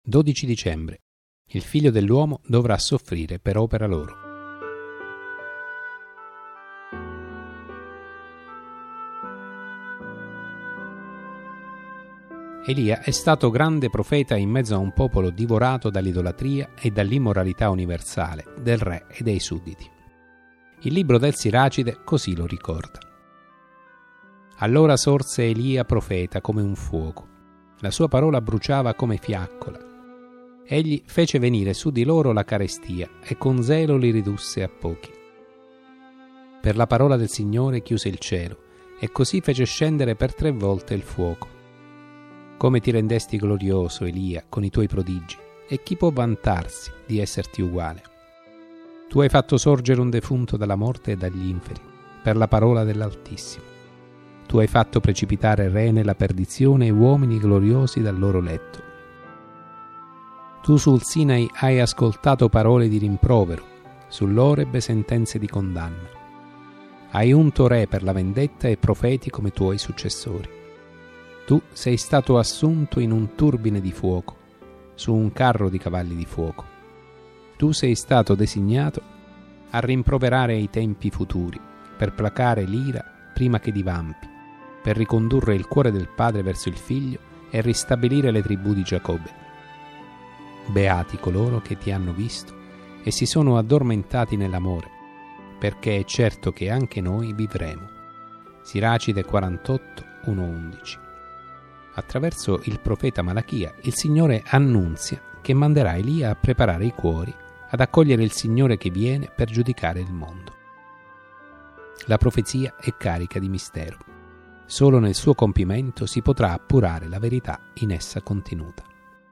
12 dicembre. Il figlio dell'uomo dovrà soffrire per opera loro. Elia è stato grande profeta in mezzo a un popolo divorato dall'idolatria e dall'immoralità universale del re e dei sudditi. Il libro del Siracide così lo ricorda. Allora sorse Elia profeta come un fuoco. La sua parola bruciava come fiaccola. Egli fece venire su di loro la carestia e con zelo li ridusse a pochi. Per la parola del Signore chiuse il cielo e così fece scendere per 3 volte il fuoco. Come ti rendesti glorioso, Elia, con i tuoi prodigi, e chi può vantarsi di esserti uguale? Tu hai fatto sorgere un defunto dalla morte e dagli inferi, per la parola dell'Altissimo. Tu hai fatto precipitare re nella perdizione e uomini gloriosi dal loro letto. Tu sul Sinai hai ascoltato parole di rimprovero, sull'Oreb sentenze di condanna. Hai unto re per la vendetta e profeti come tuoi successori. Tu sei stato assunto in un turbine di fuoco, su un carro di cavalli di fuoco. Tu sei stato designato a rimproverare i tempi futuri, per placare l'ira prima che divampi, per ricondurre il cuore del padre verso il figlio e ristabilire le tribù di Giacobbe. Beati coloro che ti hanno visto e si sono addormentati nell'amore, perché è certo che anche noi vivremo. Siracide 48, 1-11. Attraverso il profeta Malachia, il Signore annunzia che manderà Elia a preparare i cuori ad accogliere il Signore che viene per giudicare il mondo. La profezia è carica di mistero. Solo nel suo compimento si potrà appurare la verità in essa contenuta.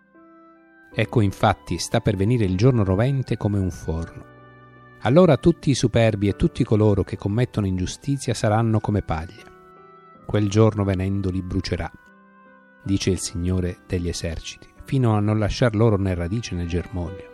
Ecco infatti sta per venire il giorno rovente come un forno. Allora tutti i superbi e tutti coloro che commettono ingiustizia saranno come paglia. Quel giorno venendo li brucerà, dice il Signore degli eserciti, fino a non lasciar loro né radice né germoglio.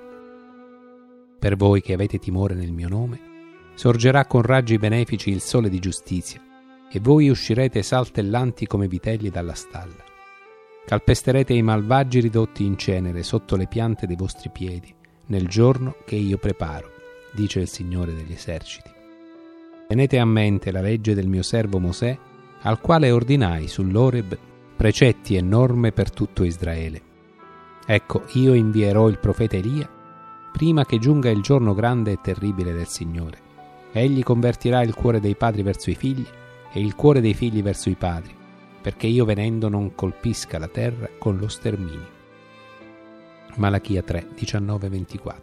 Per voi che avete timore nel mio nome, sorgerà con raggi benefici il sole di giustizia, e voi uscirete saltellanti come vitelli dalla stalla. Calpesterete i malvagi ridotti in cenere sotto le piante dei vostri piedi, nel giorno che io preparo, dice il Signore degli eserciti. Tenete a mente la legge del mio servo Mosè, al quale ordinai sull'Oreb precetti e norme per tutto Israele. Ecco, io invierò il profeta Elia prima che giunga il giorno grande e terribile del Signore. Egli convertirà il cuore dei padri verso i figli e il cuore dei figli verso i padri, perché io venendo non colpisca la terra con lo sterminio. Malachia 3, 19-24.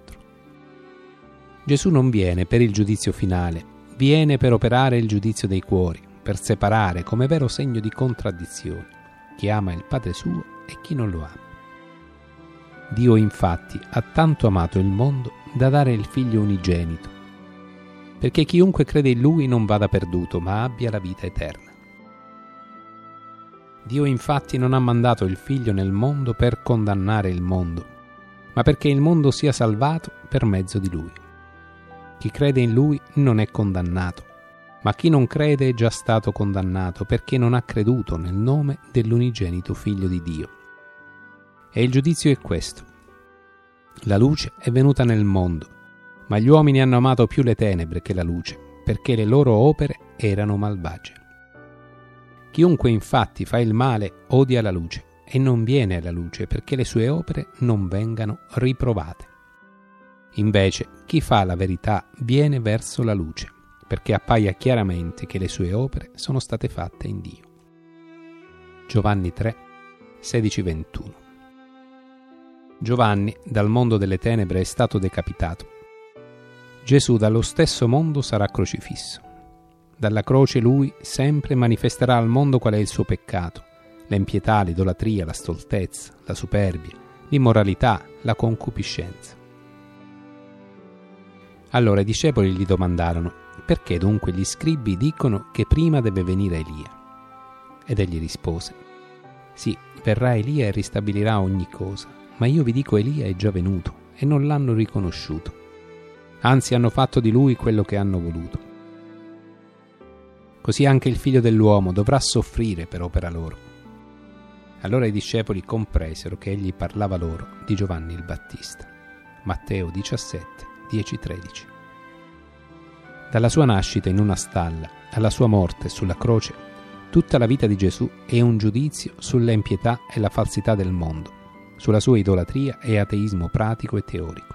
Gesù non viene per il giudizio finale, viene per operare il giudizio dei cuori, per separare come vero segno di contraddizione chi ama il Padre suo e chi non lo ama. Dio infatti ha tanto amato il mondo da dare il Figlio unigenito, perché chiunque crede in Lui non vada perduto, ma abbia la vita eterna. Dio infatti non ha mandato il Figlio nel mondo per condannare il mondo, ma perché il mondo sia salvato per mezzo di Lui. Chi crede in Lui non è condannato, ma chi non crede è già stato condannato perché non ha creduto nel nome dell'unigenito Figlio di Dio. E il giudizio è questo: la luce è venuta nel mondo, ma gli uomini hanno amato più le tenebre che la luce, perché le loro opere erano malvagie. Chiunque infatti fa il male odia la luce e non viene alla luce perché le sue opere non vengano riprovate. Invece chi fa la verità viene verso la luce, perché appaia chiaramente che le sue opere sono state fatte in Dio. Giovanni 3, 16-21. Giovanni dal mondo delle tenebre è stato decapitato. Gesù dallo stesso mondo sarà crocifisso. Dalla croce lui sempre manifesterà al mondo qual è il suo peccato, l'impietà, l'idolatria, la stoltezza, la superbia, l'immoralità, la concupiscenza. Allora i discepoli gli domandarono: perché dunque gli scribi dicono che prima deve venire Elia? Ed egli rispose: sì, verrà Elia e ristabilirà ogni cosa, ma io vi dico Elia è già venuto e non l'hanno riconosciuto. Anzi, hanno fatto di lui quello che hanno voluto. Così anche il figlio dell'uomo dovrà soffrire per opera loro. Allora i discepoli compresero che egli parlava loro di Giovanni il Battista. Matteo 17, 10-13. Dalla sua nascita in una stalla alla sua morte sulla croce, tutta la vita di Gesù è un giudizio sulla impietà e la falsità del mondo, sulla sua idolatria e ateismo pratico e teorico.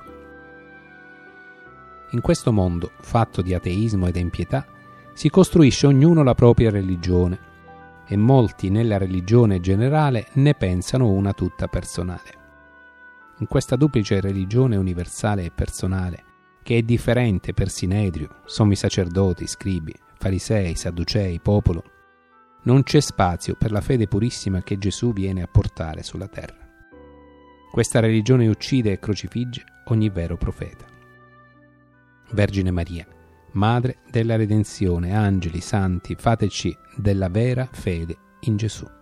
In questo mondo, fatto di ateismo ed impietà, si costruisce ognuno la propria religione, e molti nella religione generale ne pensano una tutta personale. In questa duplice religione universale e personale, che è differente per Sinedrio, sommi sacerdoti, scribi, farisei, sadducei, popolo, non c'è spazio per la fede purissima che Gesù viene a portare sulla terra. Questa religione uccide e crocifigge ogni vero profeta. Vergine Maria, Madre della redenzione, angeli, santi, fateci della vera fede in Gesù.